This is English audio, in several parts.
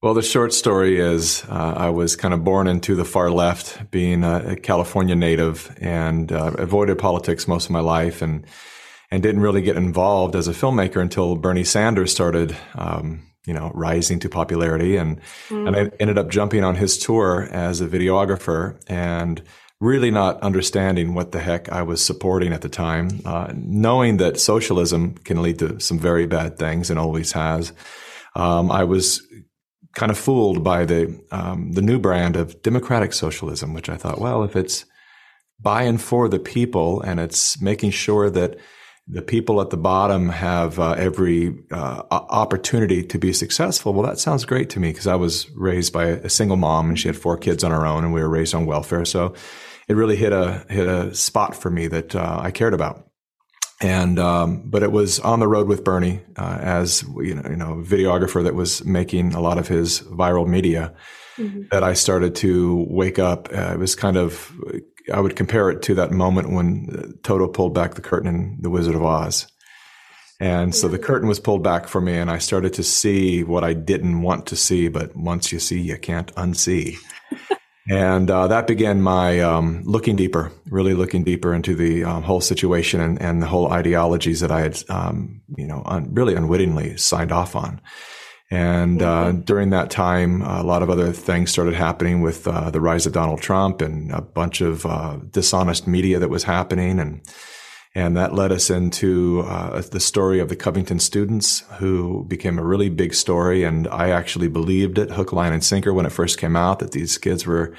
Well, the short story is I was kind of born into the far left, being a California native, and avoided politics most of my life, and didn't really get involved as a filmmaker until Bernie Sanders started, rising to popularity, and I ended up jumping on his tour as a videographer, and really not understanding what the heck I was supporting at the time, knowing that socialism can lead to some very bad things and always has. I was kind of fooled by the new brand of democratic socialism, which I thought, well, if it's by and for the people and it's making sure that the people at the bottom have every opportunity to be successful, well, that sounds great to me, because I was raised by a single mom and she had 4 kids on her own, and we were raised on welfare. So it really hit a spot for me that I cared about. And, but it was on the road with Bernie, as, videographer that was making a lot of his viral media, that I started to wake up. It was kind of, I would compare it to that moment when Toto pulled back the curtain in The Wizard of Oz. And so the curtain was pulled back for me, and I started to see what I didn't want to see, but once you see, you can't unsee. And that began my really looking deeper into the whole situation and the whole ideologies that I had, really unwittingly signed off on. And during that time, a lot of other things started happening with the rise of Donald Trump and a bunch of dishonest media that was happening, and that led us into the story of the Covington students, who became a really big story. And I actually believed it, hook, line, and sinker, when it first came out, that these kids were,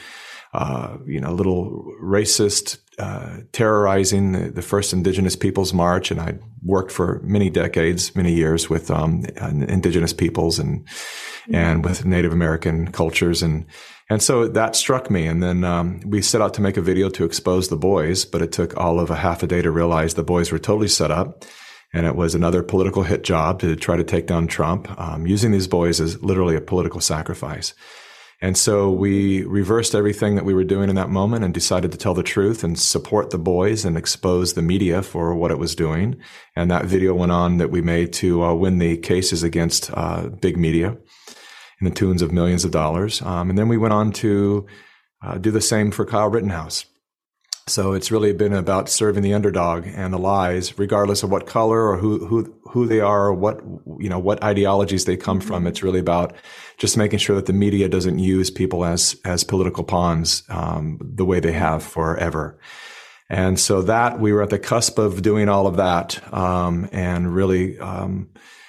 little racist, terrorizing the first Indigenous Peoples March. And I worked for many years with Indigenous peoples and with Native American cultures. And so that struck me. And then we set out to make a video to expose the boys, but it took all of a half a day to realize the boys were totally set up. And it was another political hit job to try to take down Trump, using these boys as literally a political sacrifice. And so we reversed everything that we were doing in that moment and decided to tell the truth and support the boys and expose the media for what it was doing. And that video went on that we made to win the cases against big media in the tunes of millions of dollars. And then we went on to do the same for Kyle Rittenhouse. So it's really been about serving the underdog and the lies, regardless of what color or who they are, or what ideologies they come from. It's really about just making sure that the media doesn't use people as political pawns, the way they have forever. And so that we were at the cusp of doing all of that, and really, kind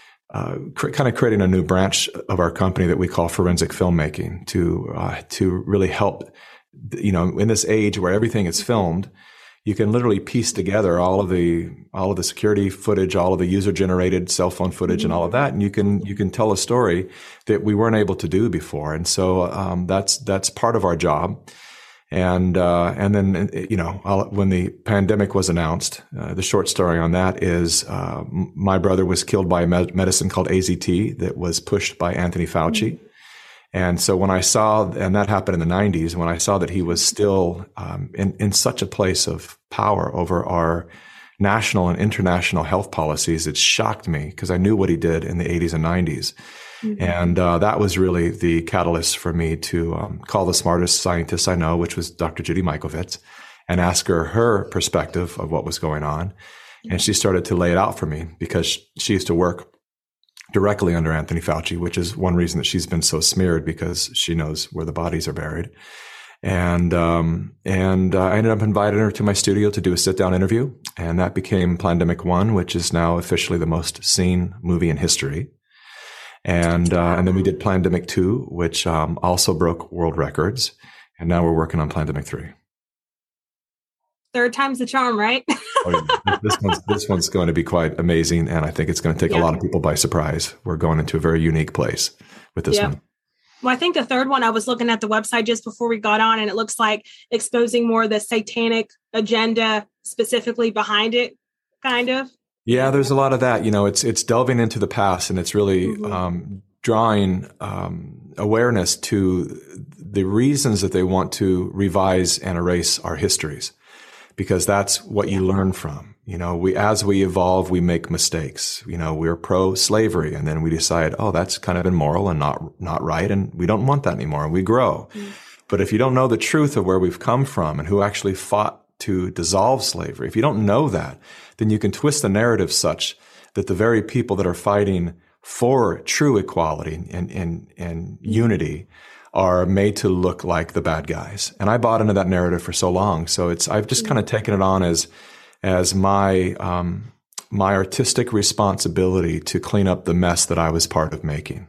of creating a new branch of our company that we call forensic filmmaking to really help. In this age where everything is filmed, you can literally piece together all of the security footage, all of the user generated cell phone footage, and all of that, and you can tell a story that we weren't able to do before. And so that's part of our job. And then when the pandemic was announced, the short story on that is my brother was killed by a medicine called AZT that was pushed by Anthony Fauci. And so when I saw, and that happened in the 90s, when I saw that he was still in such a place of power over our national and international health policies, it shocked me, because I knew what he did in the 80s and 90s. And that was really the catalyst for me to call the smartest scientist I know, which was Dr. Judy Mikovits, and ask her perspective of what was going on. And she started to lay it out for me, because she used to work directly under Anthony Fauci, which is one reason that she's been so smeared, because she knows where the bodies are buried. And I ended up inviting her to my studio to do a sit-down interview, and that became Plandemic 1, which is now officially the most seen movie in history. And then we did Plandemic 2, which also broke world records, and now we're working on Plandemic 3. Third time's the charm, right? This one's going to be quite amazing, and I think it's going to take a lot of people by surprise. We're going into a very unique place with this one. Well, I think the third one, I was looking at the website just before we got on, and it looks like exposing more of the satanic agenda specifically behind it, kind of. Yeah, there's a lot of that. It's delving into the past, and it's really drawing awareness to the reasons that they want to revise and erase our histories, because that's what you learn from. As we evolve, we make mistakes. We're pro-slavery, and then we decide, oh, that's kind of immoral and not right, and we don't want that anymore, and we grow. Mm. But if you don't know the truth of where we've come from and who actually fought to dissolve slavery, if you don't know that, then you can twist the narrative such that the very people that are fighting for true equality and unity are made to look like the bad guys. And I bought into that narrative for so long. So I've just kind of taken it on as my artistic responsibility to clean up the mess that I was part of making.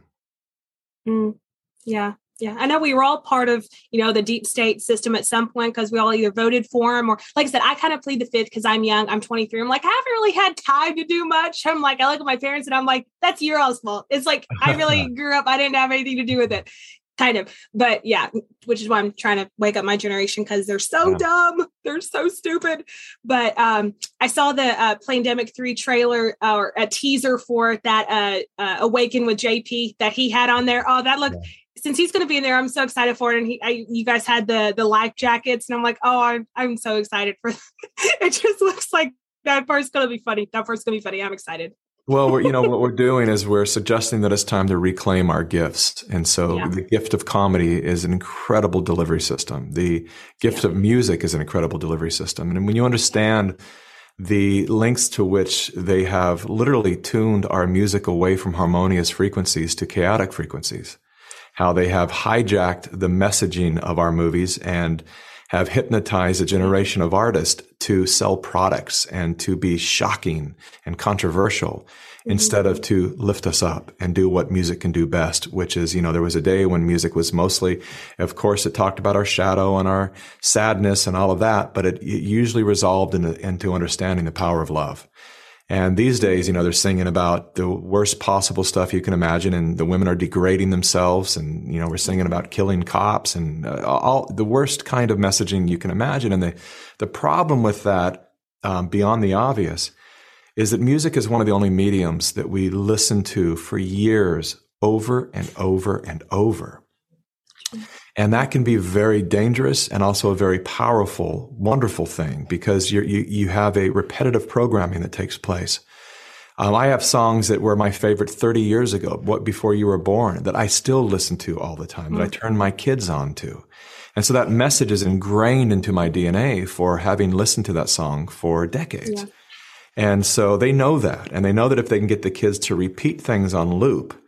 Yeah. Yeah. I know we were all part of, the deep state system at some point because we all either voted for him or, like I said, I kind of plead the fifth because I'm young. I'm 23. I'm like, I haven't really had time to do much. I'm like, I look at my parents and I'm like, that's your all's fault. It's like, I really grew up. I didn't have anything to do with it. Kind of. But yeah, which is why I'm trying to wake up my generation because they're so dumb. They're so stupid. But I saw the Plandemic 3 trailer or a teaser for that Awaken with JP that he had on there. Oh, that looked... Yeah. Since he's going to be in there, I'm so excited for it. And you guys had the life jackets, and I'm like, oh, I'm so excited for. It just looks like that part's going to be funny. That part's going to be funny. I'm excited. Well, what we're doing is we're suggesting that it's time to reclaim our gifts, and so the gift of comedy is an incredible delivery system. The gift of music is an incredible delivery system, and when you understand the lengths to which they have literally tuned our music away from harmonious frequencies to chaotic frequencies. How they have hijacked the messaging of our movies and have hypnotized a generation of artists to sell products and to be shocking and controversial instead of to lift us up and do what music can do best, which is, there was a day when music was mostly, of course, it talked about our shadow and our sadness and all of that, but it usually resolved into understanding the power of love. And these days, they're singing about the worst possible stuff you can imagine, and the women are degrading themselves, and, we're singing about killing cops and all the worst kind of messaging you can imagine. And the problem with that, beyond the obvious, is that music is one of the only mediums that we listen to for years over and over and over. And that can be very dangerous and also a very powerful, wonderful thing because you have a repetitive programming that takes place. I have songs that were my favorite 30 years ago, before you were born, that I still listen to all the time, that I turn my kids on to. And so that message is ingrained into my DNA for having listened to that song for decades. Yeah. And so they know that, and they know that if they can get the kids to repeat things on loop,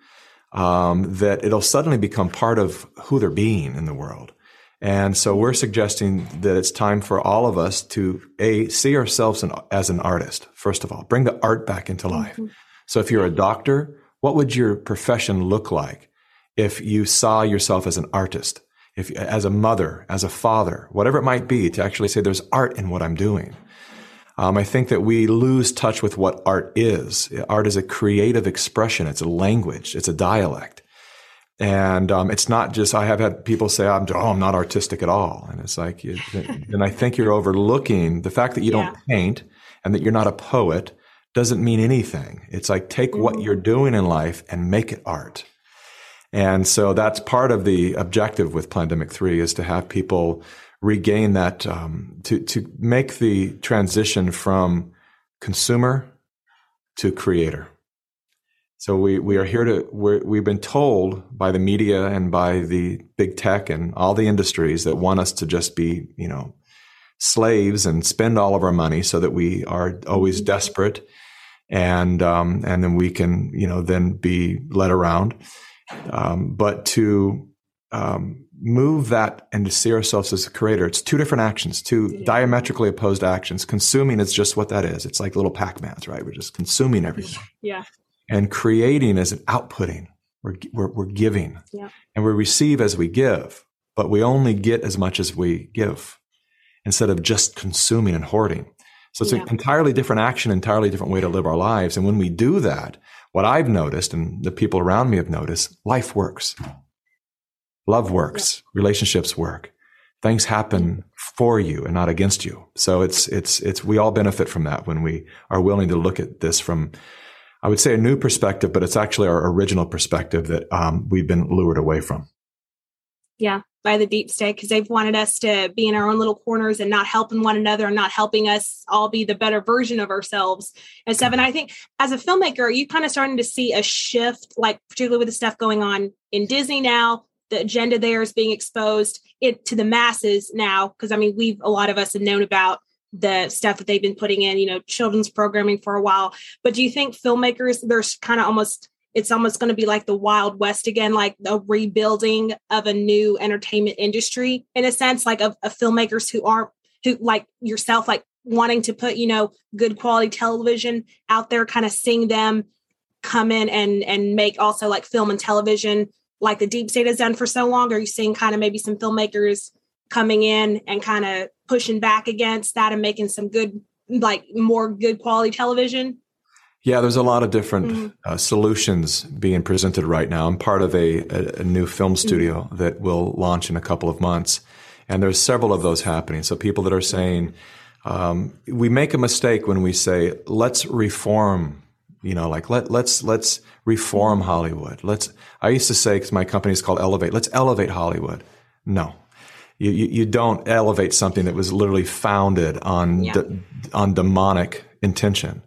that it'll suddenly become part of who they're being in the world. And so we're suggesting that it's time for all of us to see ourselves as an artist. First of all, bring the art back into life. Mm-hmm. So if you're a doctor, what would your profession look like if you saw yourself as an artist, as a mother, as a father, whatever it might be, to actually say there's art in what I'm doing? I think that we lose touch with what art is. Art is a creative expression. It's a language. It's a dialect. And it's not just, I have had people say, I'm not artistic at all. And it's like, and I think you're overlooking the fact that you don't paint and that you're not a poet doesn't mean anything. It's like, take what you're doing in life and make it art. And so that's part of the objective with Plandemic 3 is to have people regain that, to make the transition from consumer to creator. So we are here we've been told by the media and by the big tech and all the industries that want us to just be, slaves and spend all of our money so that we are always desperate. And then we can, then be led around. But to, move that and to see ourselves as a creator. It's two different actions, two diametrically opposed actions. Consuming is just what that is. It's like little Pac-Mans, right? We're just consuming everything. Yeah. And creating is an outputting. We're giving. Yeah. And we receive as we give, but we only get as much as we give instead of just consuming and hoarding. So it's an entirely different action, entirely different way to live our lives. And when we do that, what I've noticed and the people around me have noticed, life works. Love works, relationships work. Things happen for you and not against you. So it's we all benefit from that when we are willing to look at this from, I would say, a new perspective, but it's actually our original perspective that we've been lured away from. Yeah, by the deep state, because they've wanted us to be in our own little corners and not helping one another and not helping us all be the better version of ourselves and stuff. And I think as a filmmaker, are you kind of starting to see a shift, like particularly with the stuff going on in Disney now? The agenda there is being exposed to the masses now, because I mean, a lot of us have known about the stuff that they've been putting in, children's programming for a while. But do you think filmmakers, there's kind of it's almost going to be like the Wild West again, like a rebuilding of a new entertainment industry in a sense, like of filmmakers who like yourself, like wanting to put, good quality television out there, kind of seeing them come in and make also like film and television like the deep state has done for so long? Are you seeing kind of maybe some filmmakers coming in and kind of pushing back against that and making some good, like more good quality television? Yeah, there's a lot of different solutions being presented right now. I'm part of a new film studio that will launch in a couple of months. And there's several of those happening. So people that are saying, we make a mistake when we say, let's reform, let's reform Hollywood. I used to say, because my company is called Elevate, let's elevate Hollywood. No. You don't elevate something that was literally founded on demonic intention.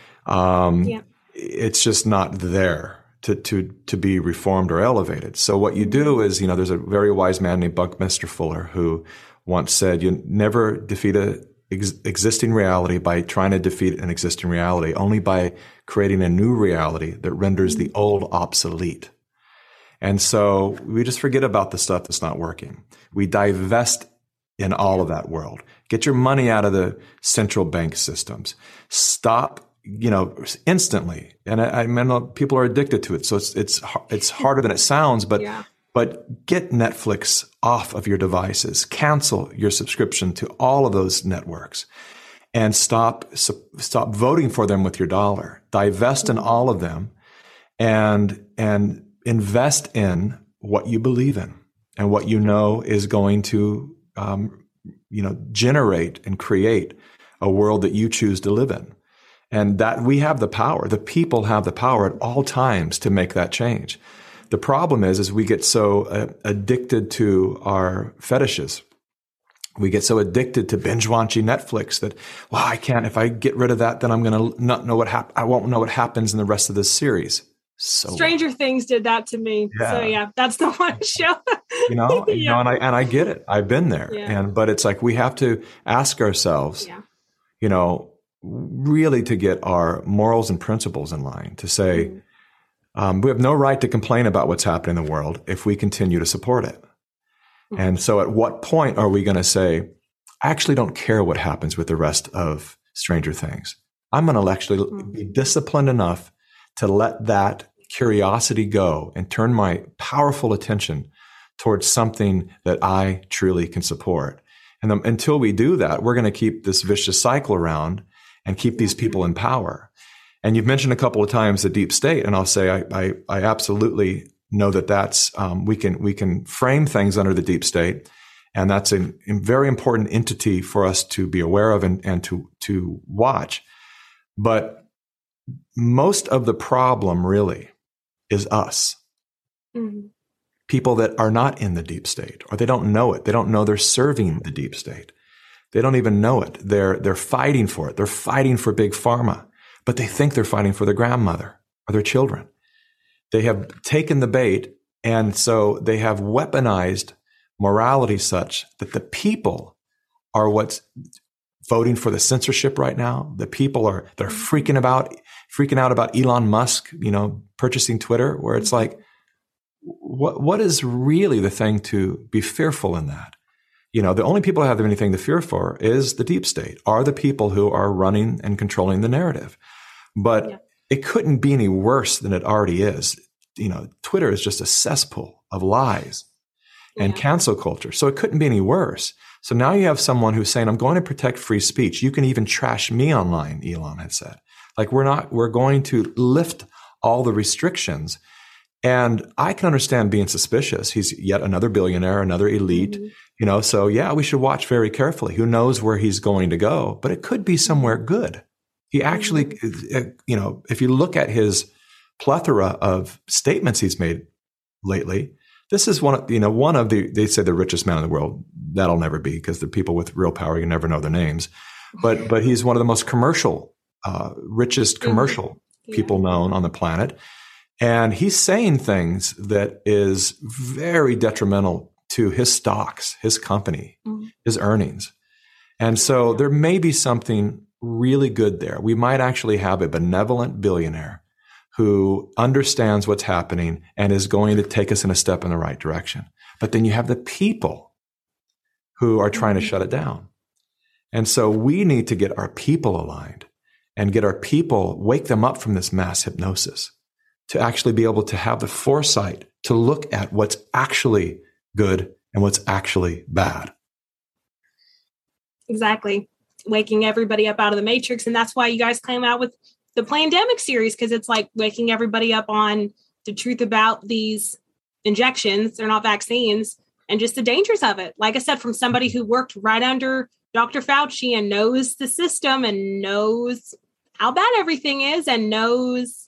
It's just not there to be reformed or elevated. So what you do is, there's a very wise man named Buckminster Fuller who once said, you never defeat a existing reality by trying to defeat an existing reality, only by creating a new reality that renders the old obsolete. And so we just forget about the stuff that's not working. We divest in all of that world. Get your money out of the central bank systems. Stop, instantly. And I know people are addicted to it. So it's harder than it sounds, but get Netflix off of your devices. Cancel your subscription to all of those networks and stop voting for them with your dollar. Divest in all of them and invest in what you believe in and what you know is going to, generate and create a world that you choose to live in. And that we have the power. The people have the power at all times to make that change. The problem is we get so addicted to our fetishes. We get so addicted to binge watching Netflix that, I can't, if I get rid of that, then I'm going to not know I won't know what happens in the rest of this series. So Stranger Things did that to me. Yeah. So that's the one show. And I get it. I've been there. Yeah. But it's like, we have to ask ourselves, really to get our morals and principles in line, to say, we have no right to complain about what's happening in the world if we continue to support it. And so at what point are we going to say, I actually don't care what happens with the rest of Stranger Things. I'm going to actually be disciplined enough to let that curiosity go and turn my powerful attention towards something that I truly can support. And until we do that, we're going to keep this vicious cycle around and keep these people in power. And you've mentioned a couple of times the deep state, and I'll say I absolutely know that's we can frame things under the deep state, and that's a very important entity for us to be aware of and to watch. But most of the problem really is us. Mm-hmm. People that are not in the deep state, or they don't know it. They don't know they're serving the deep state. They don't even know it. They're fighting for it. They're fighting for big pharma, but they think they're fighting for their grandmother or their children. They have taken the bait, and so they have weaponized morality such that the people are what's voting for the censorship right now. The people they're freaking out about Elon Musk, purchasing Twitter, where it's like, what is really the thing to be fearful in that? The only people who have anything to fear for is the deep state, are the people who are running and controlling the narrative. But it couldn't be any worse than it already is. Twitter is just a cesspool of lies and cancel culture. So it couldn't be any worse. So now you have someone who's saying, I'm going to protect free speech. You can even trash me online, Elon had said. Like, we're going to lift all the restrictions. And I can understand being suspicious. He's yet another billionaire, another elite, so we should watch very carefully. Who knows where he's going to go, but it could be somewhere good. He actually, if you look at his plethora of statements he's made lately, This is they say the richest man in the world. That'll never be, because the people with real power, you never know their names. But he's one of the most richest commercial people known on the planet. And he's saying things that is very detrimental to his stocks, his company, his earnings. And so there may be something really good there. We might actually have a benevolent billionaire who understands what's happening and is going to take us in a step in the right direction. But then you have the people who are trying to shut it down. And so we need to get our people aligned and get our people, wake them up from this mass hypnosis to actually be able to have the foresight to look at what's actually good and what's actually bad. Exactly. Waking everybody up out of the matrix. And that's why you guys came out with the Plandemic series, because it's like waking everybody up on the truth about these injections. They're not vaccines, and just the dangers of it. Like I said, from somebody who worked right under Dr. Fauci and knows the system and knows how bad everything is and knows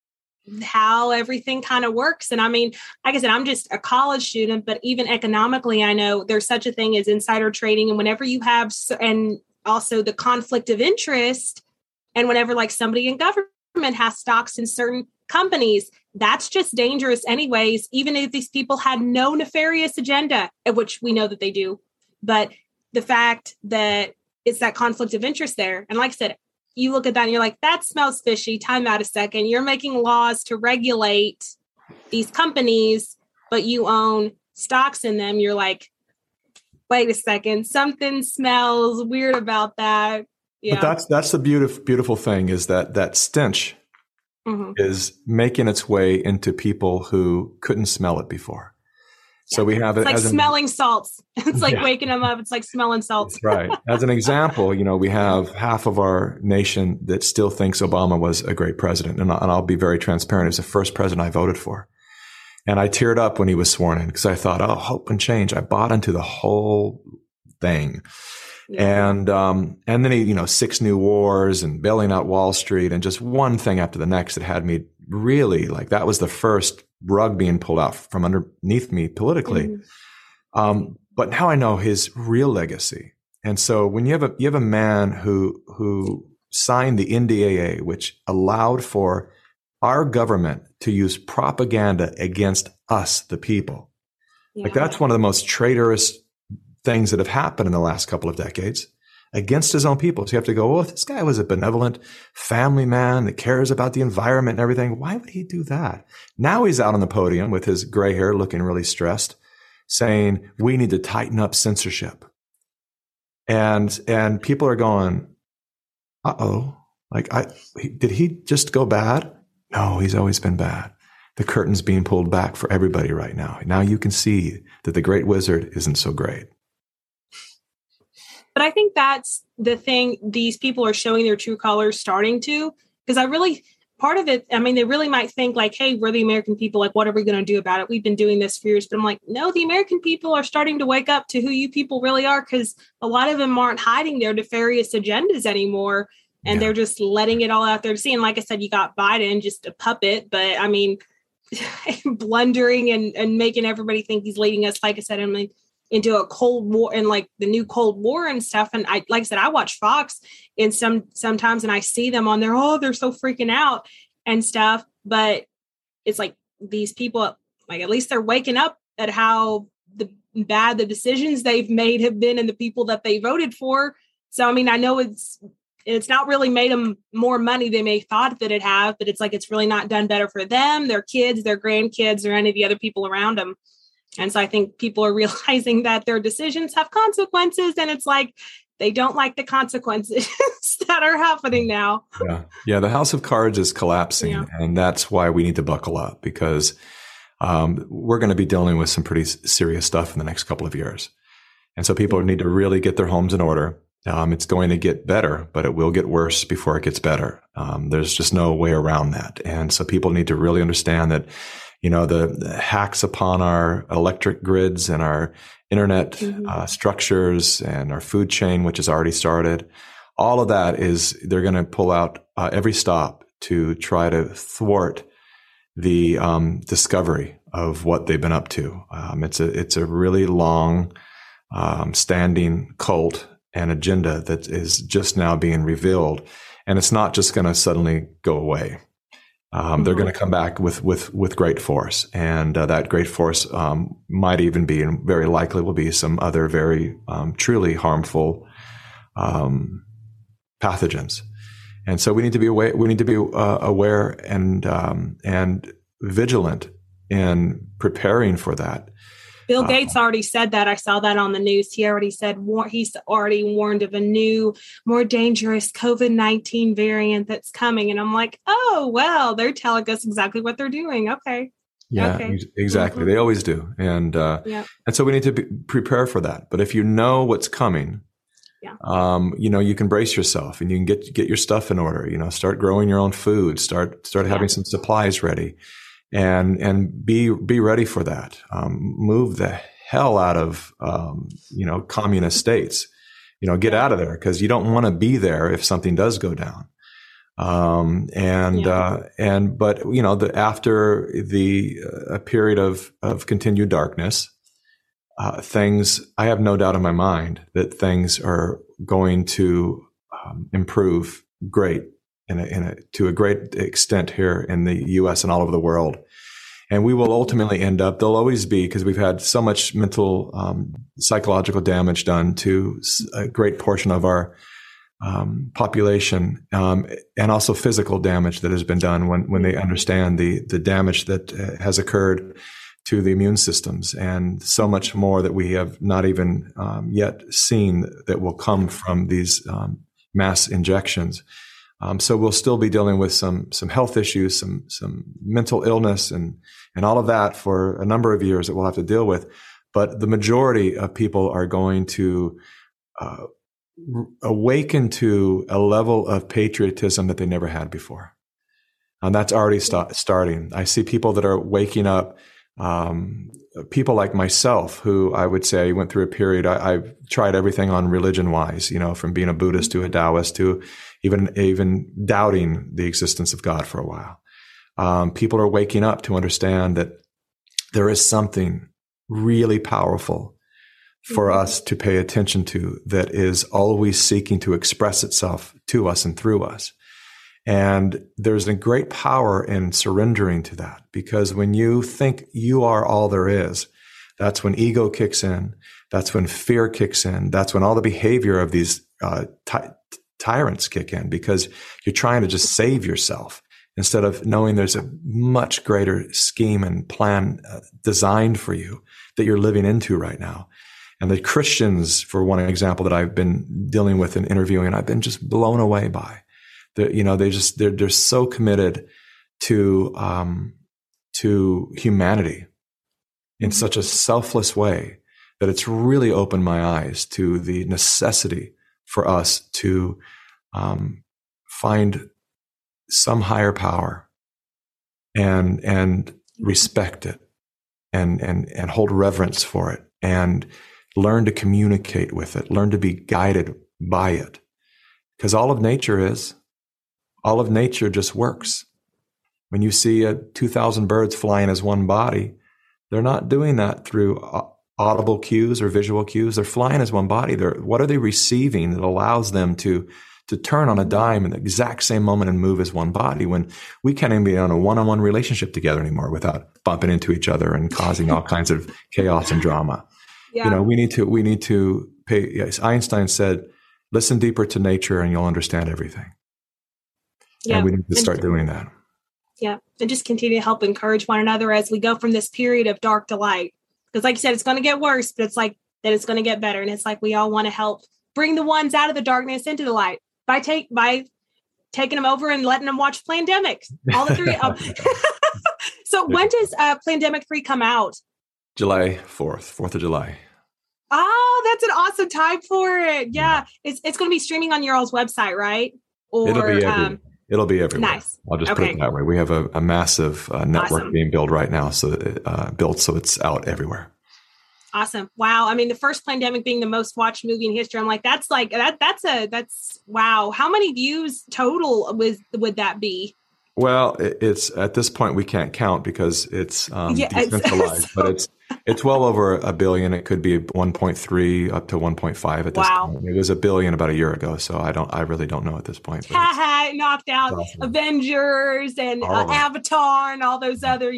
how everything kind of works. And I mean, like I said, I'm just a college student, but even economically, I know there's such a thing as insider trading. And whenever you have, and also the conflict of interest, and whenever like somebody in government has stocks in certain companies, that's just dangerous anyways, even if these people had no nefarious agenda, which we know that they do. But the fact that it's that conflict of interest there. And like I said, you look at that and you're like, that smells fishy. Time out a second. You're making laws to regulate these companies, but you own stocks in them. You're like, wait a second, something smells weird about that. Yeah. But that's the beautiful thing, is that stench is making its way into people who couldn't smell it before. So we have it like smelling salts. It's like waking them up. It's like smelling salts. That's right. As an example, we have half of our nation that still thinks Obama was a great president. And I'll be very transparent. He's the first president I voted for. And I teared up when he was sworn in because I thought, oh, hope and change. I bought into the whole thing. Yeah. And then he, 6 new wars and bailing out Wall Street and just one thing after the next that had me really like, that was the first rug being pulled out from underneath me politically. But now I know his real legacy. And so when you have a man who signed the NDAA, which allowed for our government to use propaganda against us, the people, like that's one of the most traitorous things that have happened in the last couple of decades against his own people. So you have to go, well, if this guy was a benevolent family man that cares about the environment and everything, why would he do that? Now he's out on the podium with his gray hair looking really stressed, saying we need to tighten up censorship. And people are going, uh-oh, like did he just go bad? No, he's always been bad. The curtain's being pulled back for everybody right now. Now you can see that the great wizard isn't so great. But I think that's the thing these people are showing their true colors starting to, because part of it, I mean, they really might think like, hey, we're the American people. Like, what are we going to do about it? We've been doing this for years. But I'm like, no, the American people are starting to wake up to who you people really are, because a lot of them aren't hiding their nefarious agendas anymore. And they're just letting it all out there to see. And like I said, you got Biden, just a puppet. But I mean, blundering and making everybody think he's leading us, like I said, into a Cold War and like the new Cold War and stuff. And like I said, I watch Fox and sometimes and I see them on there. Oh, they're so freaking out and stuff. But it's like these people, like, at least they're waking up at how bad the decisions they've made have been and the people that they voted for. So, I mean, I know it's not really made them more money than they thought that it have, but it's like, it's really not done better for them, their kids, their grandkids, or any of the other people around them. And so I think people are realizing that their decisions have consequences, and it's like they don't like the consequences that are happening now. Yeah. The house of cards is collapsing, and that's why we need to buckle up, because we're going to be dealing with some pretty serious stuff in the next couple of years. And so people need to really get their homes in order. It's going to get better, but it will get worse before it gets better. There's just no way around that. And so people need to really understand that, the hacks upon our electric grids and our internet structures and our food chain, which has already started, all of that they're going to pull out every stop to try to thwart the discovery of what they've been up to. It's a really long standing cult and agenda that is just now being revealed, and it's not just going to suddenly go away. They're going to come back with great force, and that great force might even be, and very likely will be, some other very truly harmful pathogens. And so we need to be aware. We need to be aware and vigilant in preparing for that. Bill Gates already said that. I saw that on the news. He already said he's already warned of a new, more dangerous COVID-19 variant that's coming. And I'm like, oh, well, they're telling us exactly what they're doing. Okay. Yeah, okay. Exactly. They always do. And so we need to prepare for that. But if you know what's coming, you can brace yourself and you can get your stuff in order, start growing your own food, start having some supplies ready. And be ready for that. Move the hell out of, communist states, get out of there, because you don't want to be there if something does go down. But after a period of continued darkness, I have no doubt in my mind that things are going to improve great to a great extent here in the U.S. and all over the world. And we will ultimately end up, there'll always be, because we've had so much mental, psychological damage done to a great portion of our population, and also physical damage that has been done when they understand the damage that has occurred to the immune systems, and so much more that we have not even yet seen that will come from these mass injections. So we'll still be dealing with some health issues, some mental illness, and all of that for a number of years that we'll have to deal with. But the majority of people are going to awaken to a level of patriotism that they never had before, and that's already starting. I see people that are waking up. People like myself, who I would say went through a period. I've tried everything on religion-wise, from being a Buddhist to a Taoist to even doubting the existence of God for a while. People are waking up to understand that there is something really powerful for us to pay attention to, that is always seeking to express itself to us and through us. And there's a great power in surrendering to that, because when you think you are all there is, that's when ego kicks in. That's when fear kicks in. That's when all the behavior of these tyrants kick in, because you're trying to just save yourself instead of knowing there's a much greater scheme and plan designed for you that you're living into right now. And the Christians, for one example, that I've been dealing with and interviewing, I've been just blown away by. They're so committed to humanity in such a selfless way that it's really opened my eyes to the necessity for us to find some higher power and respect it and hold reverence for it and learn to communicate with it, learn to be guided by it. Because all of nature just works. When you see 2,000 birds flying as one body, they're not doing that through audible cues or visual cues. They're flying as one body. What are they receiving that allows them to turn on a dime in the exact same moment and move as one body, when we can't even be on a one-on-one relationship together anymore without bumping into each other and causing all kinds of chaos and drama? Yeah. We need to pay. Yes, Einstein said, listen deeper to nature and you'll understand everything. Yeah. And we need to start doing that. Yeah. And just continue to help encourage one another as we go from this period of dark to light. Because like you said, it's going to get worse, but it's like that it's going to get better. And it's like we all want to help bring the ones out of the darkness into the light by taking them over and letting them watch Plandemic. All the three. So when does Plandemic 3 come out? July 4th of July. Oh, that's an awesome time for it. Yeah. It's going to be streaming on your all's website, right? Or It'll be everywhere. Nice. I'll just put it that way. We have a massive network being built right now, so it's out everywhere. Awesome. Wow. I mean, the first Plandemic being the most watched movie in history. I'm like, that's wow. How many views total would that be? Well, it's at this point we can't count because it's decentralized, but it's well over $1 billion. It could be 1.3 up to 1.5 at this point. It was $1 billion about a year ago, so I really don't know at this point. Knocked out awesome. Avengers and Avatar and all those other,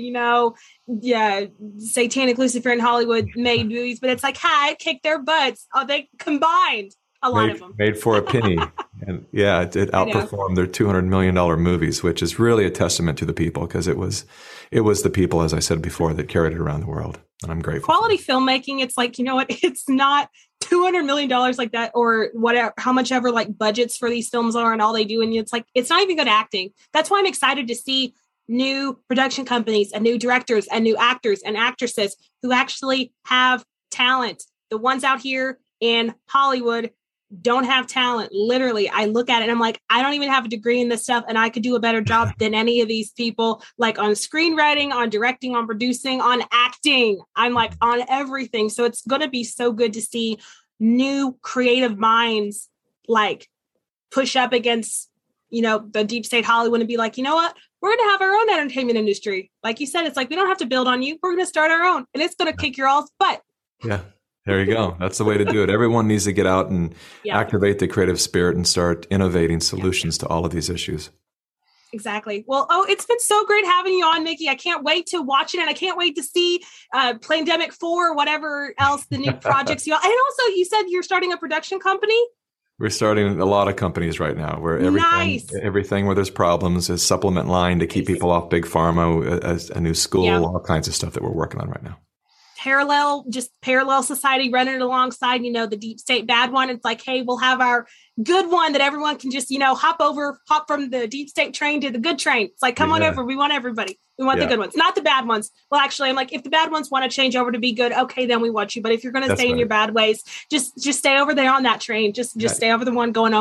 satanic Lucifer and Hollywood made movies, but it's like, it kicked their butts. Oh, they combined a lot of them. Made for a penny. And it outperformed their $200 million movies, which is really a testament to the people, because it was the people, as I said before, that carried it around the world. And I'm grateful. Quality filmmaking, it's like, you know what? It's not $200 million like that, or whatever, how much ever like budgets for these films are and all they do. And it's like, it's not even good acting. That's why I'm excited to see new production companies and new directors and new actors and actresses who actually have talent. The ones out here in Hollywood don't have talent. Literally, I look at it and I'm like, I don't even have a degree in this stuff, and I could do a better job than any of these people, like on screenwriting, on directing, on producing, on acting. I'm like on everything. So it's going to be so good to see new creative minds like push up against, the deep state Hollywood and be like, you know what? We're going to have our own entertainment industry. Like you said, it's like, we don't have to build on you. We're going to start our own, and it's going to kick your all's butt. Yeah. There you go. That's the way to do it. Everyone needs to get out and activate the creative spirit and start innovating solutions to all of these issues. Exactly. Well, it's been so great having you on, Mickey. I can't wait to watch it, and I can't wait to see Plandemic 4 or whatever else the new projects you. And also, you said you're starting a production company. We're starting a lot of companies right now where everything where there's problems is supplement line to keep people off big pharma, as a new school, all kinds of stuff that we're working on right now. Parallel society running it alongside, the deep state bad one. It's like, hey, we'll have our good one that everyone can just, hop from the deep state train to the good train. It's like, come on over. We want everybody. We want the good ones, not the bad ones. Well, actually, I'm like, if the bad ones want to change over to be good, okay, then we want you. But if you're going to stay in your bad ways, just stay over there on that train. Just stay over the one going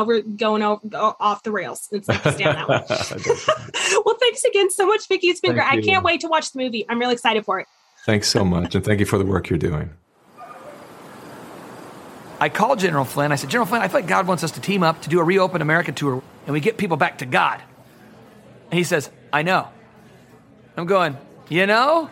off the rails. It's like, stay on that one. Well, thanks again so much, Mickey. It's been great. I can't wait to watch the movie. I'm really excited for it. Thanks so much. And thank you for the work you're doing. I called General Flynn. I said, General Flynn, I feel like God wants us to team up to do a Reopen America tour, and we get people back to God. And he says, I know. I'm going, We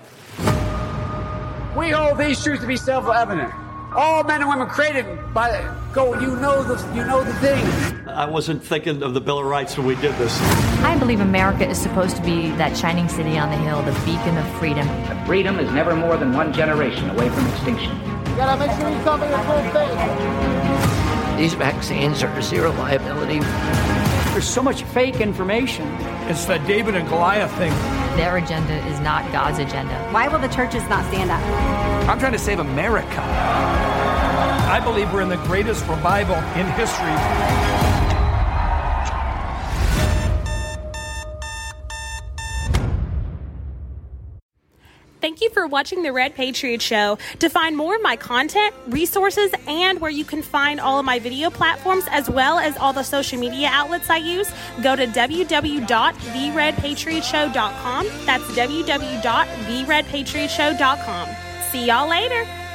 hold these truths to be self-evident. All men and women created by the thing. I wasn't thinking of the Bill of Rights when we did this. I believe America is supposed to be that shining city on the hill, the beacon of freedom. But freedom is never more than one generation away from extinction. You gotta make sure you tell me your full face. These vaccines are zero liability. There's so much fake information. It's the David and Goliath thing. Their agenda is not God's agenda. Why will the churches not stand up? I'm trying to save America. I believe we're in the greatest revival in history. Thank you for watching The Red Patriot Show. To find more of my content, resources, and where you can find all of my video platforms, as well as all the social media outlets I use, go to www.theredpatriotshow.com. That's www.theredpatriotshow.com. See y'all later.